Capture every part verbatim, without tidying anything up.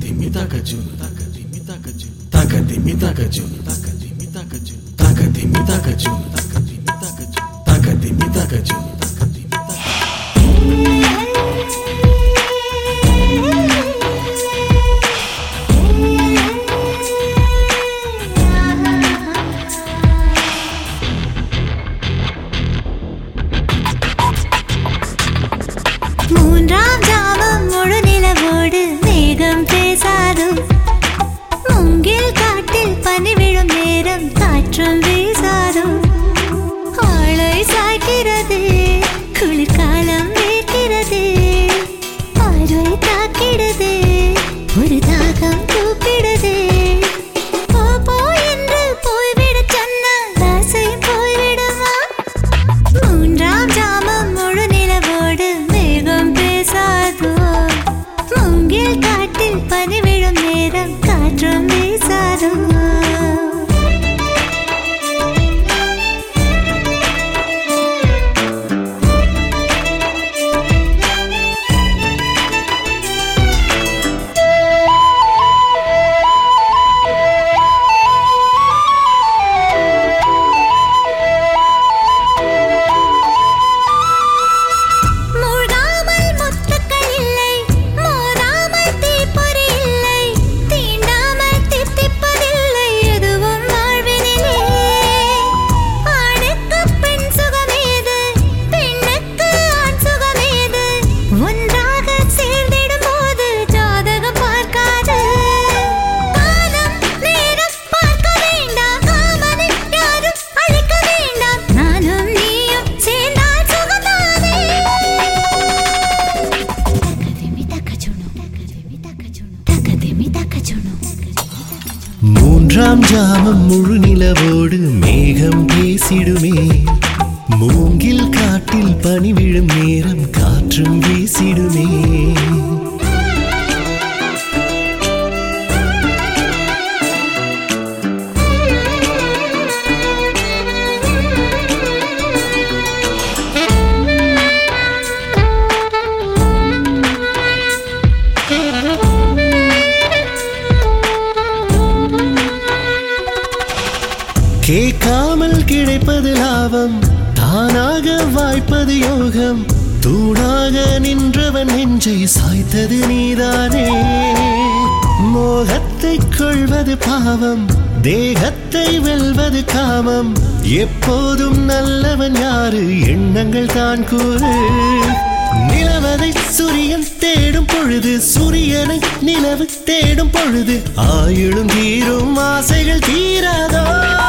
Takadimi takajun, takadimi takajun, takadimi takajun, takadimi takajun, takadimi takajun, takadimi takajun, takadimi takajun, takadimi மூன்றாம் ஜாமம் முழு நிலவோடு மேகம் பேசாது மூங்கில் காட்டில் பனி விழும் நேரம் காற்றும் வீசாது ஆளை சாய்க்கிறது குளிர்காலம் வேர்க்கிறது பார்வை தாக்கிடுது ஒரு தாகம் கூப்பிடுது போ போ என்று போய்விட சொன்னால் ஆசை போய்விடுமா மூன்றாம் ஜாமம் முழு நிலவோடு மேகம் பேசாதோ மூங்கில் காட்டில் பனி விழும் நேரம் காற்றும் வீசாதோ மூன்றாம் ஜாமம் முழு நிலவோடு மேகம் பேசிடுமே மூங்கில் காட்டில் பனி விழும் நேரம் காற்றும் வீசிடுமே கேட்காமல் கிடைப்பது லாபம் தானாக வாய்ப்பது யோகம் தூணாக நின்றவன் நெஞ்சை சாய்த்தது நீதானே மோகத்தை கொள்வது பாவம் தேகத்தை வெல்வது காமம் எப்போதும் நல்லவன் யாரு எண்ணங்கள் தான் கூறு நிலவதை சூரியன் தேடும் பொழுது சூரியனை நிலவு தேடும் பொழுது ஆயுளும் தீரும் ஆசைகள் தீராதோ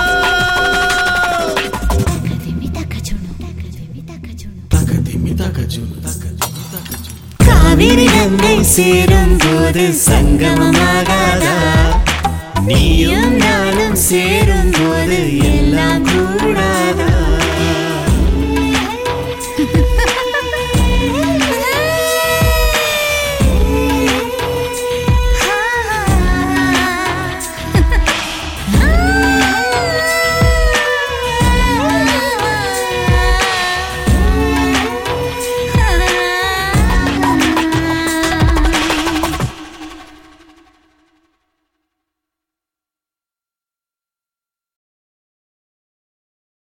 காவிரி கங்கை சேரும் போது சங்கமமாகாதா நீயும் நானும் சேரும் போது எல்லாம் கூடாதா